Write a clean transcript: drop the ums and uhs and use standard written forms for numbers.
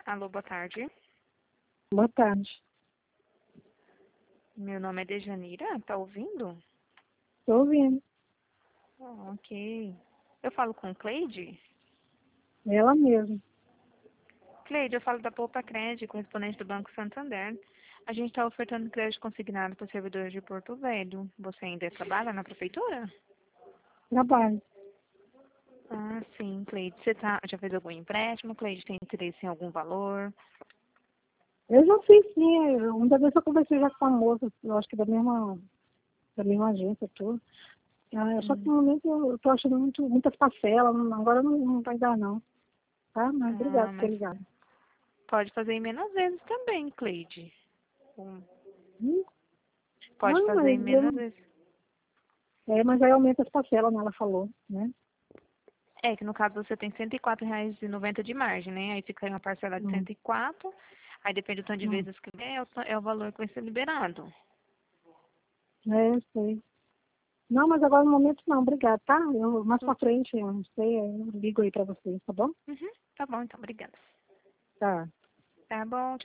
Alô, boa tarde. Boa tarde. Meu nome é Dejanira, tá ouvindo? Estou ouvindo. Ok. Eu falo com Cleide? Ela mesma. Cleide, eu falo da Poupa Crédito, correspondente do Banco Santander. A gente está ofertando crédito consignado para servidores de Porto Velho. Você ainda trabalha na prefeitura? Trabalho. Ah, sim, Cleide. Você já fez algum empréstimo? Cleide, tem interesse em algum valor? Eu já fiz, sim. Uma vez eu conversei já com a moça, eu acho que da mesma agência, tudo. Só que no momento eu estou achando muitas parcelas, agora não vai dar não. Tá? Mas obrigada por ter Mas ligado. pode fazer em menos vezes também, Cleide. Hum? Pode Não, fazer em mas menos vezes. mas aí aumenta as parcelas, né? Ela falou, né? É que no caso você tem R$ 104,90 de margem, né? Aí fica uma parcela de Hum, 104, aí depende do tanto de hum. vezes que vem, é o valor que vai ser liberado. Eu sei. Não, mas agora no momento não, obrigada, tá? Mais pra frente, eu não sei, eu ligo aí pra vocês, tá bom? Uhum, tá bom, então, obrigada. Tá. Tá bom,